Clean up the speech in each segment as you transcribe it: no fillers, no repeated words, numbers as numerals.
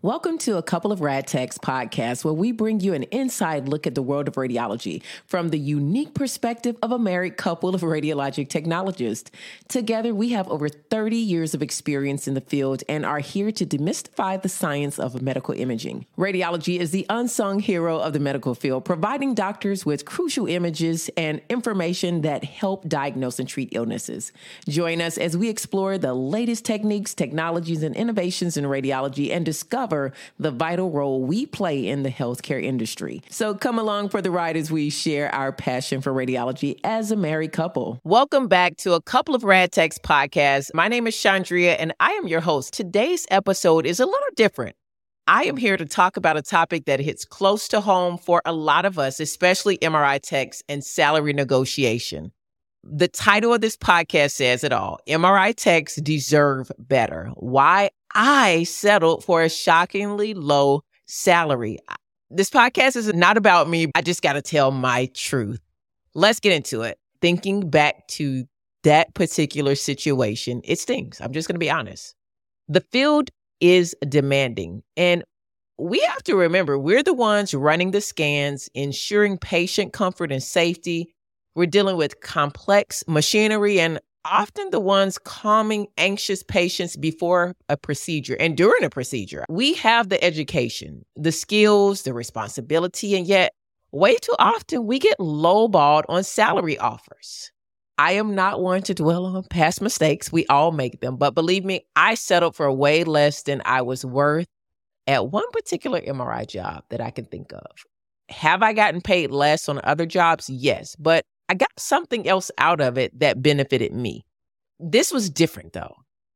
Welcome to A Couple of Rad Techs podcast, where we bring you an inside look at the world of radiology from the unique perspective of a married couple of radiologic technologists. Together, we have over 30 years of experience in the field and are here to demystify the science of medical imaging. Radiology is the unsung hero of the medical field, providing doctors with crucial images and information that help diagnose and treat illnesses. Join us as we explore the latest techniques, technologies, and innovations in radiology and discover the vital role we play in the healthcare industry. So come along for the ride as we share our passion for radiology as a married couple. Welcome back to A Couple of Rad Techs podcast. My name is Chandria and I am your host. Today's episode is a little different. I am here to talk about a topic that hits close to home for a lot of us, especially MRI techs and salary negotiation. The title of this podcast says it all. MRI techs deserve better. Why I settled for a shockingly low salary. This podcast is not about me. I just got to tell my truth. Let's get into it. Thinking back to that particular situation, it stings. I'm just going to be honest. The field is demanding, and we have to remember we're the ones running the scans, ensuring patient comfort and safety. We're dealing with complex machinery and often the ones calming anxious patients before a procedure and during a procedure. We have the education, the skills, the responsibility, and yet way too often we get lowballed on salary offers. I am not one to dwell on past mistakes. We all make them. But believe me, I settled for way less than I was worth at one particular MRI job that I can think of. Have I gotten paid less on other jobs? Yes. But I got something else out of it that benefited me. This was different, though.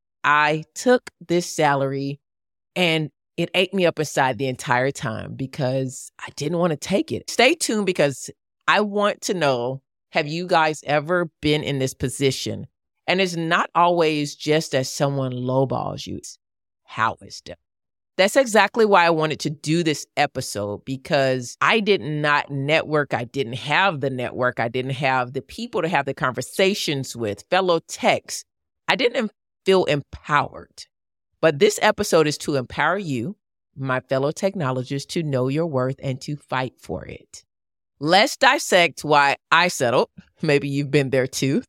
I took this salary and it ate me up inside the entire time because I didn't want to take it. Stay tuned because I want to know, have you guys ever been in this position? And it's not always just as someone lowballs you. It's how it's done. That's exactly why I wanted to do this episode, because I did not network. I didn't have the network. I didn't have the people to have the conversations with, fellow techs. I didn't feel empowered. But this episode is to empower you, my fellow technologists, to know your worth and to fight for it. Let's dissect why I settled. Maybe you've been there too.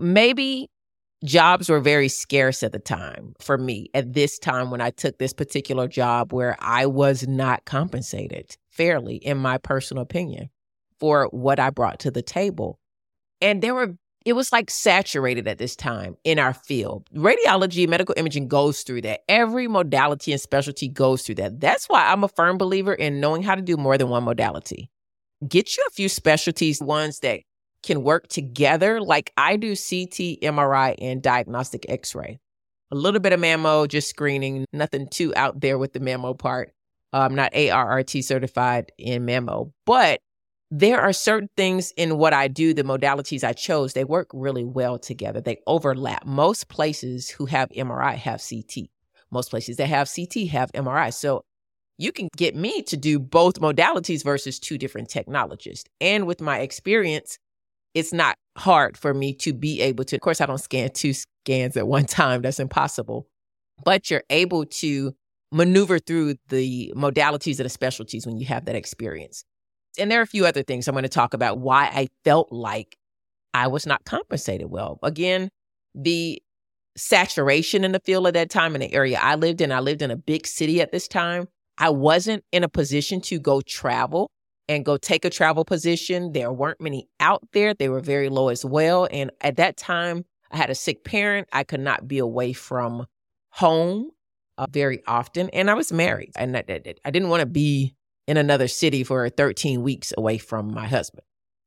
Maybe jobs were very scarce at the time for me at this time when I took this particular job where I was not compensated fairly, in my personal opinion, for what I brought to the table. And it was like saturated at this time in our field. Radiology, medical imaging goes through that. Every modality and specialty goes through that. That's why I'm a firm believer in knowing how to do more than one modality. Get you a few specialties, ones that can work together. Like I do CT, MRI, and diagnostic X-ray. A little bit of mammo, just screening, nothing too out there with the mammo part. I'm not ARRT certified in mammo, but there are certain things in what I do, the modalities I chose, they work really well together. They overlap. Most places who have MRI have CT. Most places that have CT have MRI. So you can get me to do both modalities versus two different technologists. And with my experience, it's not hard for me to be able to, of course, I don't scan two scans at one time. That's impossible. But you're able to maneuver through the modalities and the specialties when you have that experience. And there are a few other things I'm going to talk about why I felt like I was not compensated well. Again, the saturation in the field at that time in the area I lived in a big city at this time. I wasn't in a position to go travel and go take a travel position. There weren't many out there. They were very low as well. And at that time, I had a sick parent. I could not be away from home very often. And I was married. And I didn't want to be in another city for 13 weeks away from my husband.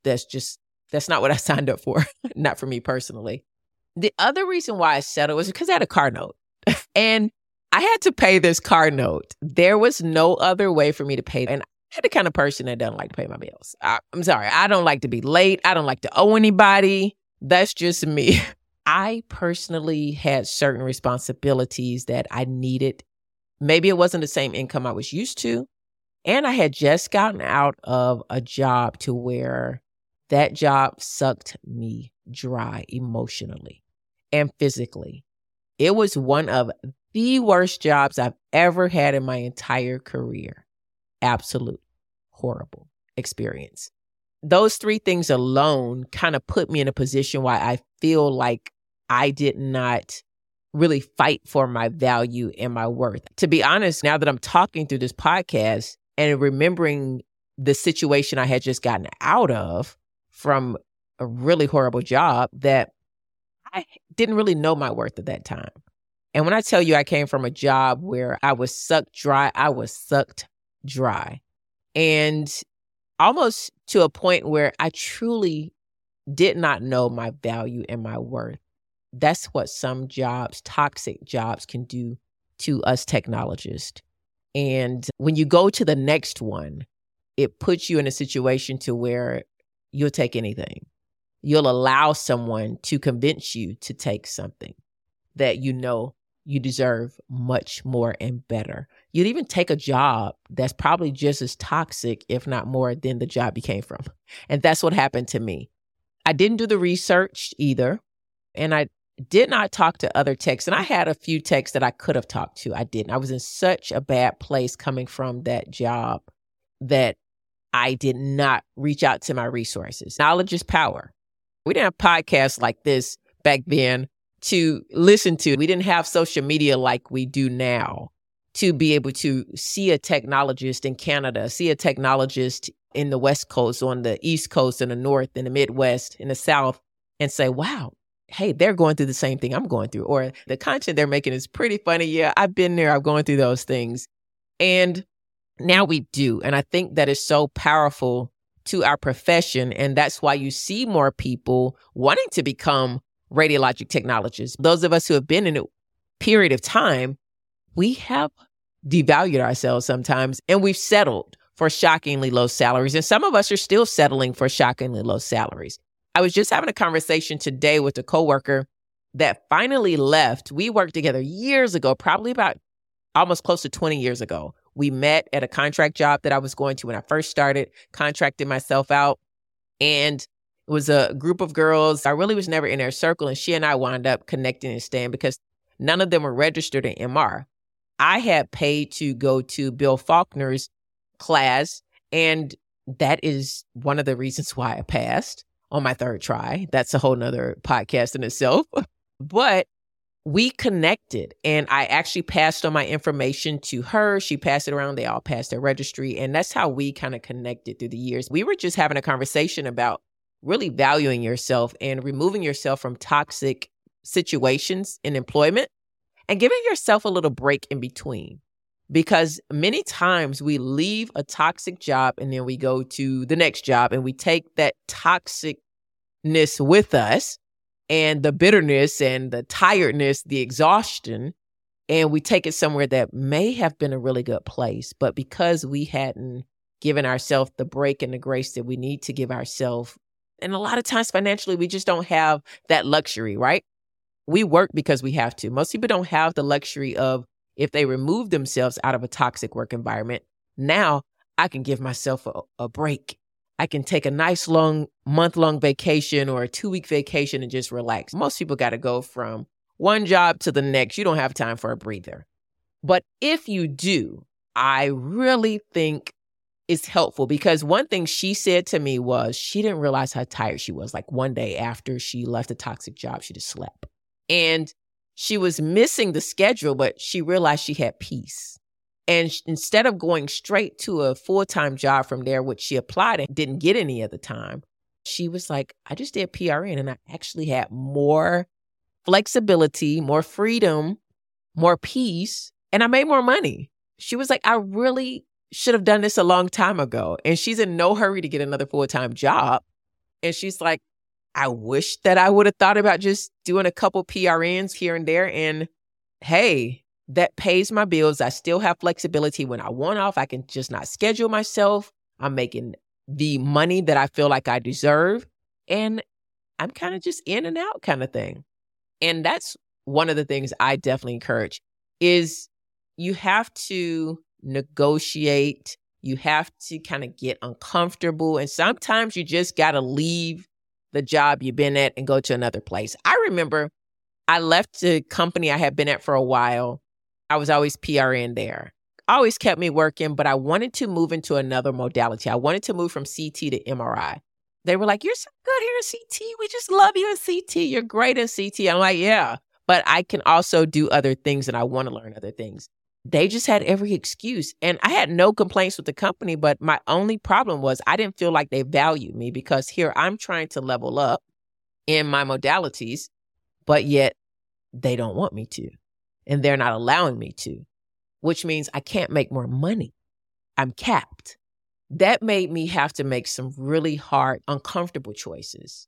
That's not what I signed up for. Not for me personally. The other reason why I settled was because I had a car note. And I had to pay this car note. There was no other way for me to pay. And I'm the kind of person that doesn't like to pay my bills. I'm sorry. I don't like to be late. I don't like to owe anybody. That's just me. I personally had certain responsibilities that I needed. Maybe it wasn't the same income I was used to. And I had just gotten out of a job to where that job sucked me dry emotionally and physically. It was one of the worst jobs I've ever had in my entire career. Absolute horrible experience. Those three things alone kind of put me in a position why I feel like I did not really fight for my value and my worth. To be honest, now that I'm talking through this podcast and remembering the situation I had just gotten out of from a really horrible job, that I didn't really know my worth at that time. And when I tell you I came from a job where I was sucked dry, I was sucked dry. And almost to a point where I truly did not know my value and my worth. That's what some jobs, toxic jobs, can do to us technologists. And when you go to the next one, it puts you in a situation to where you'll take anything. You'll allow someone to convince you to take something that you know you deserve much more and better. You'd even take a job that's probably just as toxic, if not more, than the job you came from. And that's what happened to me. I didn't do the research either. And I did not talk to other techs. And I had a few techs that I could have talked to. I didn't. I was in such a bad place coming from that job that I did not reach out to my resources. Knowledge is power. We didn't have podcasts like this back then to listen to. We didn't have social media like we do now to be able to see a technologist in Canada, see a technologist in the West Coast, on the East Coast, in the North, in the Midwest, in the South, and say, wow, hey, they're going through the same thing I'm going through. Or the content they're making is pretty funny. Yeah, I've been there. I'm going through those things. And now we do. And I think that is so powerful to our profession. And that's why you see more people wanting to become radiologic technologists. Those of us who have been in a period of time, we have devalued ourselves sometimes, and we've settled for shockingly low salaries. And some of us are still settling for shockingly low salaries. I was just having a conversation today with a coworker that finally left. We worked together years ago, probably about almost close to 20 years ago. We met at a contract job that I was going to when I first started, contracted myself out. And it was a group of girls. I really was never in their circle. And she and I wound up connecting and staying because none of them were registered in MR. I had paid to go to Bill Faulkner's class. And that is one of the reasons why I passed on my third try. That's a whole nother podcast in itself. But we connected, and I actually passed on my information to her. She passed it around. They all passed their registry. And that's how we kind of connected through the years. We were just having a conversation about really valuing yourself and removing yourself from toxic situations in employment and giving yourself a little break in between. Because many times we leave a toxic job and then we go to the next job and we take that toxicness with us and the bitterness and the tiredness, the exhaustion, and we take it somewhere that may have been a really good place. But because we hadn't given ourselves the break and the grace that we need to give ourselves, and a lot of times financially, we just don't have that luxury, right? We work because we have to. Most people don't have the luxury of, if they remove themselves out of a toxic work environment, now I can give myself a break. I can take a nice long month-long vacation or a 2-week vacation and just relax. Most people got to go from one job to the next. You don't have time for a breather. But if you do, I really think it's helpful, because one thing she said to me was she didn't realize how tired she was. Like one day after she left a toxic job, she just slept. And she was missing the schedule, but she realized she had peace. And instead of going straight to a full-time job from there, which she applied and didn't get any at the time, she was like, I just did PRN and I actually had more flexibility, more freedom, more peace, and I made more money. She was like, I really should have done this a long time ago. And she's in no hurry to get another full-time job. And she's like, I wish that I would have thought about just doing a couple PRNs here and there. And hey, that pays my bills. I still have flexibility. When I want off, I can just not schedule myself. I'm making the money that I feel like I deserve. And I'm kind of just in and out kind of thing. And that's one of the things I definitely encourage is you have to negotiate. You have to kind of get uncomfortable. And sometimes you just got to leave the job you've been at and go to another place. I remember I left the company I had been at for a while. I was always PRN there. Always kept me working, but I wanted to move into another modality. I wanted to move from CT to MRI. They were like, "You're so good here in CT. We just love you in CT. You're great in CT." I'm like, "Yeah, but I can also do other things and I want to learn other things." They just had every excuse. And I had no complaints with the company, but my only problem was I didn't feel like they valued me because here I'm trying to level up in my modalities, but yet they don't want me to. And they're not allowing me to, which means I can't make more money. I'm capped. That made me have to make some really hard, uncomfortable choices.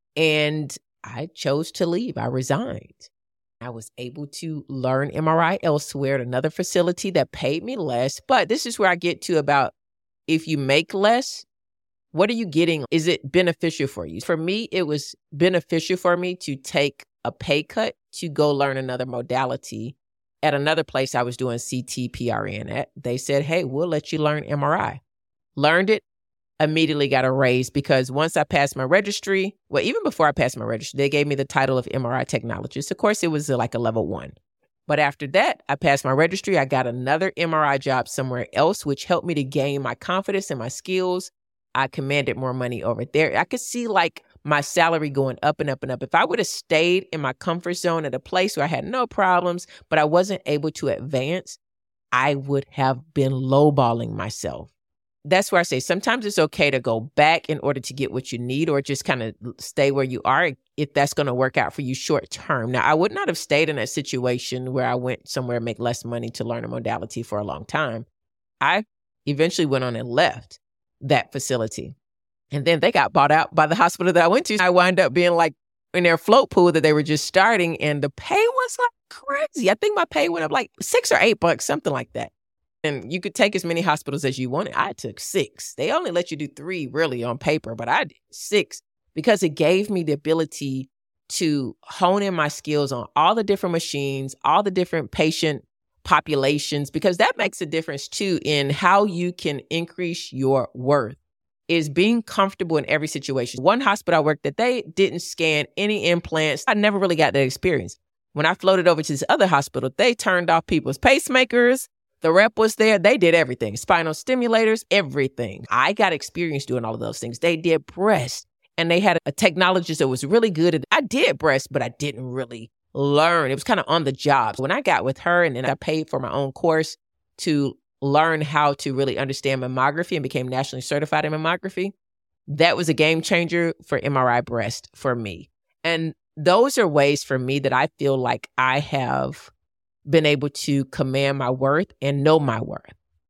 And I chose to leave. I resigned. I was able to learn MRI elsewhere at another facility that paid me less. But this is where I get to about if you make less, what are you getting? Is it beneficial for you? For me, it was beneficial for me to take a pay cut to go learn another modality. At another place I was doing CT PRN at, they said, "Hey, we'll let you learn MRI." Learned it, immediately got a raise because once I passed my registry, well, even before I passed my registry, they gave me the title of MRI technologist. Of course, it was like a level 1. But after that, I passed my registry. I got another MRI job somewhere else, which helped me to gain my confidence and my skills. I commanded more money over there. I could see like my salary going up and up and up. If I would have stayed in my comfort zone at a place where I had no problems, but I wasn't able to advance, I would have been lowballing myself. That's where I say sometimes it's okay to go back in order to get what you need or just kind of stay where you are if that's going to work out for you short term. Now, I would not have stayed in that situation where I went somewhere to make less money to learn a modality for a long time. I eventually went on and left that facility. And then they got bought out by the hospital that I went to. I wound up being like in their float pool that they were just starting and the pay was like crazy. I think my pay went up like $6 or $8, something like that. And you could take as many hospitals as you wanted. I took 6. They only let you do 3 really on paper, but I did 6 because it gave me the ability to hone in my skills on all the different machines, all the different patient populations, because that makes a difference too in how you can increase your worth is being comfortable in every situation. One hospital I worked at, they didn't scan any implants. I never really got that experience. When I floated over to this other hospital, they turned off people's pacemakers. The rep was there. They did everything. Spinal stimulators, everything. I got experience doing all of those things. They did breast and they had a technologist that was really good at I did breast, but I didn't really learn. It was kind of on the job. When I got with her and then I paid for my own course to learn how to really understand mammography and became nationally certified in mammography, that was a game changer for MRI breast for me. And those are ways for me that I feel like I have been able to command my worth and know my worth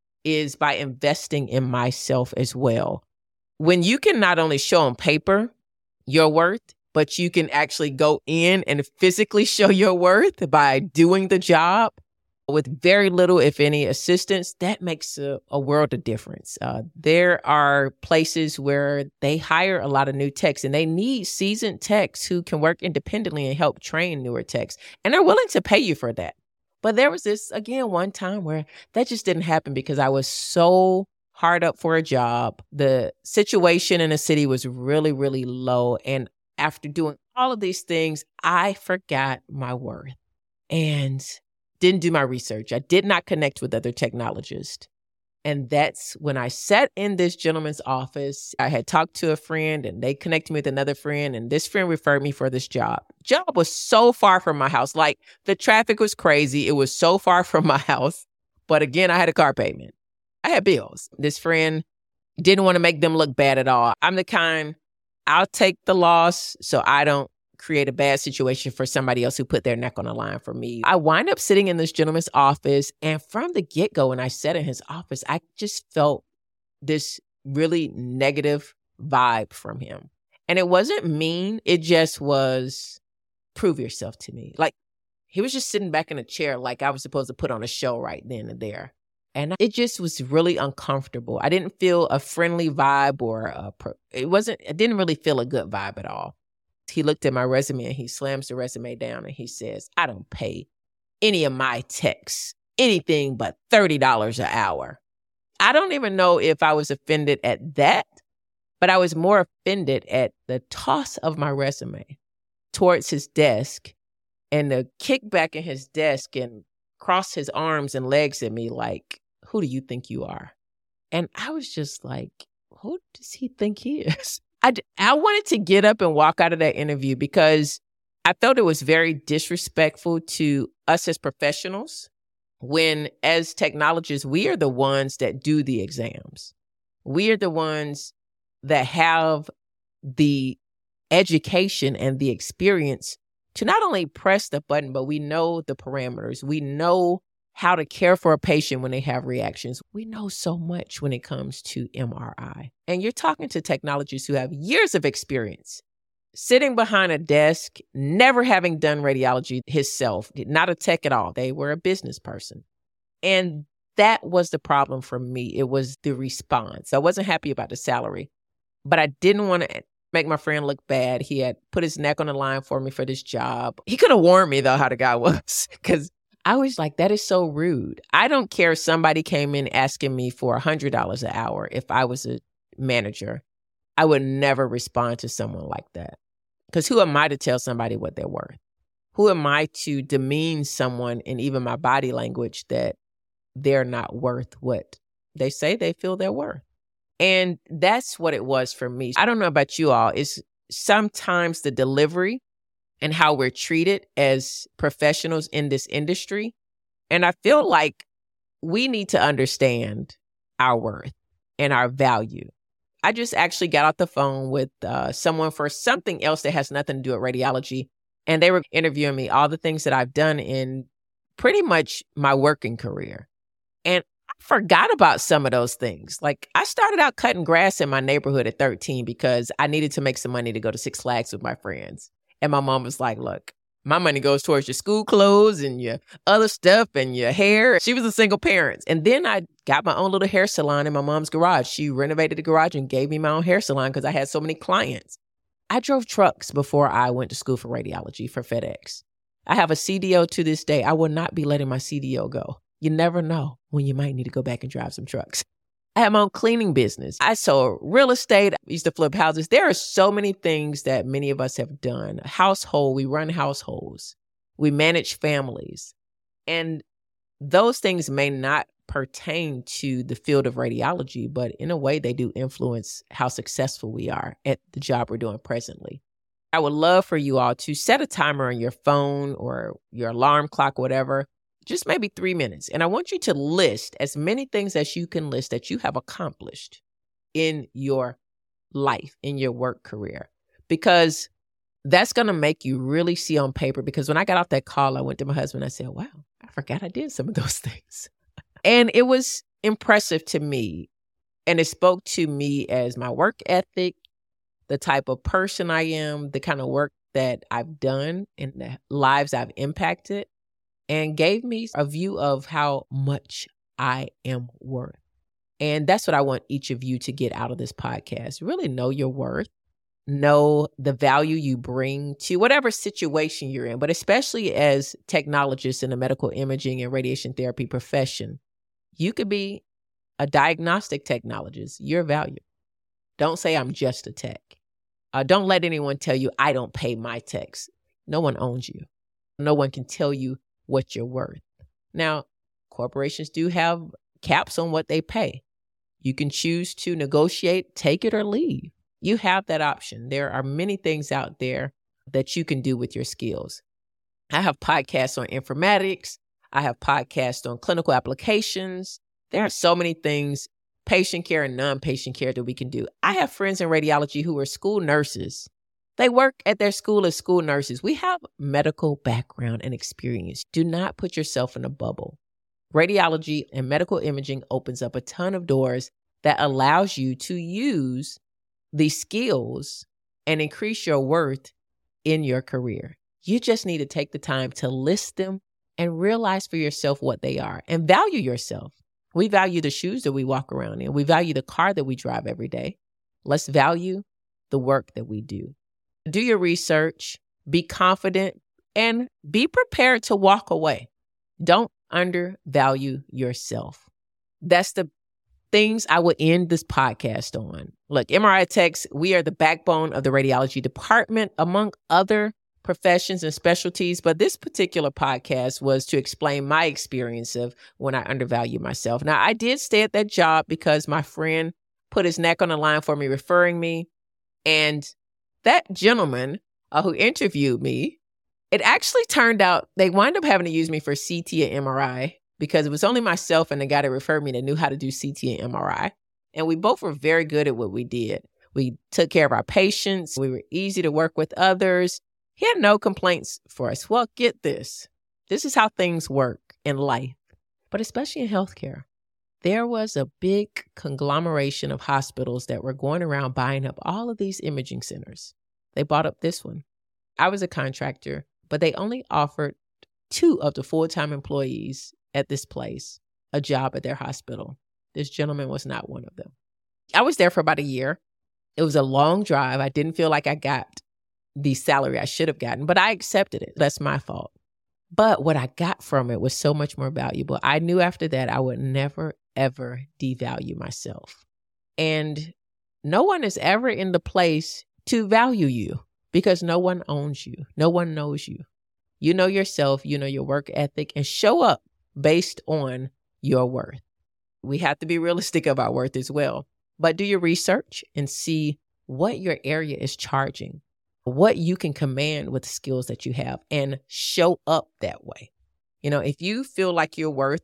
is by investing in myself as well. When you can not only show on paper your worth, but you can actually go in and physically show your worth by doing the job with very little, if any, assistance, that makes a world of difference. There are places where they hire a lot of new techs and they need seasoned techs who can work independently and help train newer techs. And they're willing to pay you for that. But there was this, again, one time where that just didn't happen because I was so hard up for a job. The situation in the city was really, really low. And after doing all of these things, I forgot my worth and didn't do my research. I did not connect with other technologists. And that's when I sat in this gentleman's office. I had talked to a friend and they connected me with another friend. And this friend referred me for this job. Job was so far from my house. Like the traffic was crazy. It was so far from my house. But again, I had a car payment. I had bills. This friend didn't want to make them look bad at all. I'm the kind, I'll take the loss so I don't create a bad situation for somebody else who put their neck on the line for me. I wind up sitting in this gentleman's office, and from the get-go, when I sat in his office, I just felt this really negative vibe from him. And it wasn't mean. It just was, prove yourself to me. Like, he was just sitting back in a chair like I was supposed to put on a show right then and there. And it just was really uncomfortable. I didn't feel a friendly vibe or it didn't really feel a good vibe at all. He looked at my resume and he slams the resume down and he says, I don't pay any of my techs anything but $30 an hour. I don't even know if I was offended at that, but I was more offended at the toss of my resume towards his desk and to kick back in his desk and cross his arms and legs at me like, who do you think you are? And I was just like, who does he think he is? I wanted to get up and walk out of that interview because I felt it was very disrespectful to us as professionals when, as technologists, we are the ones that do the exams. We are the ones that have the education and the experience to not only press the button, but we know the parameters. We know how to care for a patient when they have reactions. We know so much when it comes to MRI. And you're talking to technologists who have years of experience, sitting behind a desk, never having done radiology himself, not a tech at all. They were a business person. And that was the problem for me. It was the response. I wasn't happy about the salary, but I didn't want to make my friend look bad. He had put his neck on the line for me for this job. He could have warned me, though, how the guy was, because I was like, that is so rude. I don't care if somebody came in asking me for $100 an hour. If I was a manager, I would never respond to someone like that. Because who am I to tell somebody what they're worth? Who am I to demean someone in even my body language that they're not worth what they say they feel they're worth? And that's what it was for me. I don't know about you all. It's sometimes the delivery and how we're treated as professionals in this industry. And I feel like we need to understand our worth and our value. I just actually got off the phone with someone for something else that has nothing to do with radiology. And they were interviewing me, all the things that I've done in pretty much my working career. And I forgot about some of those things. Like, I started out cutting grass in my neighborhood at 13 because I needed to make some money to go to Six Flags with my friends. And my mom was like, look, my money goes towards your school clothes and your other stuff and your hair. She was a single parent. And then I got my own little hair salon in my mom's garage. She renovated the garage and gave me my own hair salon because I had so many clients. I drove trucks before I went to school for radiology for FedEx. I have a CDO to this day. I will not be letting my CDO go. You never know when you might need to go back and drive some trucks. I have my own cleaning business. I sold real estate. I used to flip houses. There are so many things that many of us have done. Household, we run households. We manage families. And those things may not pertain to the field of radiology, but in a way they do influence how successful we are at the job we're doing presently. I would love for you all to set a timer on your phone or your alarm clock, whatever, just maybe 3 minutes. And I want you to list as many things as you can list that you have accomplished in your life, in your work career, because that's going to make you really see on paper. Because when I got off that call, I went to my husband. I said, wow, I forgot I did some of those things. And it was impressive to me. And it spoke to me as my work ethic, the type of person I am, the kind of work that I've done and the lives I've impacted, and gave me a view of how much I am worth. And that's what I want each of you to get out of this podcast. Really know your worth, know the value you bring to whatever situation you're in, but especially as technologists in the medical imaging and radiation therapy profession, you could be a diagnostic technologist. You're valuable. Don't say I'm just a tech. Don't let anyone tell you I don't pay my techs. No one owns you. No one can tell you what you're worth. Now, corporations do have caps on what they pay. You can choose to negotiate, take it or leave. You have that option. There are many things out there that you can do with your skills. I have podcasts on informatics. I have podcasts on clinical applications. There are so many things, patient care and non-patient care, that we can do. I have friends in radiology who are school nurses. They work at their school as school nurses. We have medical background and experience. Do not put yourself in a bubble. Radiology and medical imaging opens up a ton of doors that allows you to use these skills and increase your worth in your career. You just need to take the time to list them and realize for yourself what they are and value yourself. We value the shoes that we walk around in. We value the car that we drive every day. Let's value the work that we do. Do your research, be confident, and be prepared to walk away. Don't undervalue yourself. That's the things I would end this podcast on. Look, MRI techs, we are the backbone of the radiology department, among other professions and specialties, but this particular podcast was to explain my experience of when I undervalue myself. Now, I did stay at that job because my friend put his neck on the line for me, referring me. And that gentleman who interviewed me, it actually turned out they wound up having to use me for CT and MRI because it was only myself and the guy that referred me that knew how to do CT and MRI. And we both were very good at what we did. We took care of our patients. We were easy to work with others. He had no complaints for us. Well, get this. This is how things work in life, but especially in healthcare. There was a big conglomeration of hospitals that were going around buying up all of these imaging centers. They bought up this one. I was a contractor, but they only offered 2 of the full-time employees at this place a job at their hospital. This gentleman was not one of them. I was there for about a year. It was a long drive. I didn't feel like I got the salary I should have gotten, but I accepted it. That's my fault. But what I got from it was so much more valuable. I knew after that I would never, ever devalue myself. And no one is ever in the place to value you because no one owns you. No one knows you. You know yourself, you know your work ethic, and show up based on your worth. We have to be realistic about worth as well. But do your research and see what your area is charging, what you can command with the skills that you have, and show up that way. You know, if you feel like you're worth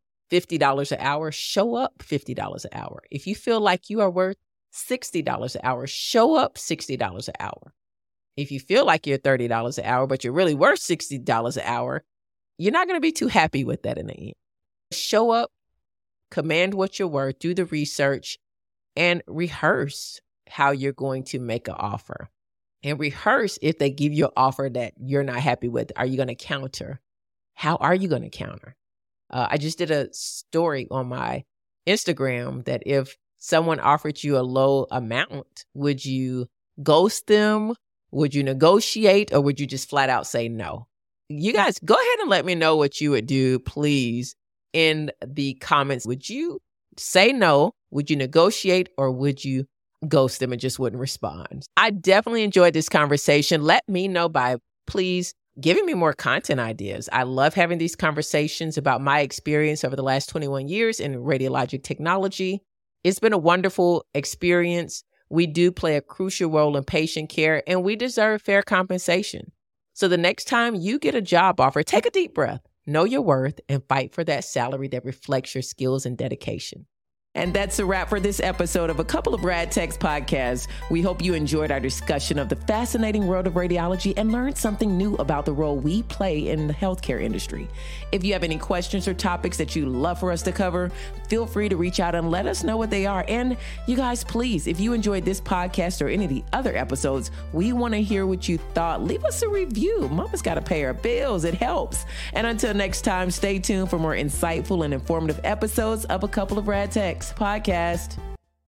$50 an hour, show up $50 an hour. If you feel like you are worth $60 an hour, show up $60 an hour. If you feel like you're $30 an hour, but you're really worth $60 an hour, you're not going to be too happy with that in the end. Show up, command what you're worth, do the research, and rehearse how you're going to make an offer. And rehearse if they give you an offer that you're not happy with. Are you going to counter? How are you going to counter? I just did a story on my Instagram that if someone offered you a low amount, would you ghost them? Would you negotiate? Or would you just flat out say no? You guys, go ahead and let me know what you would do, please, in the comments. Would you say no? Would you negotiate? Or would you ghost them and just wouldn't respond? I definitely enjoyed this conversation. Let me know by please giving me more content ideas. I love having these conversations about my experience over the last 21 years in radiologic technology. It's been a wonderful experience. We do play a crucial role in patient care, and we deserve fair compensation. So the next time you get a job offer, take a deep breath, know your worth, and fight for that salary that reflects your skills and dedication. And that's a wrap for this episode of A Couple of Rad Techs podcast. We hope you enjoyed our discussion of the fascinating world of radiology and learned something new about the role we play in the healthcare industry. If you have any questions or topics that you'd love for us to cover, feel free to reach out and let us know what they are. And you guys, please, if you enjoyed this podcast or any of the other episodes, we want to hear what you thought. Leave us a review. Mama's got to pay her bills. It helps. And until next time, stay tuned for more insightful and informative episodes of A Couple of Rad Techs podcast.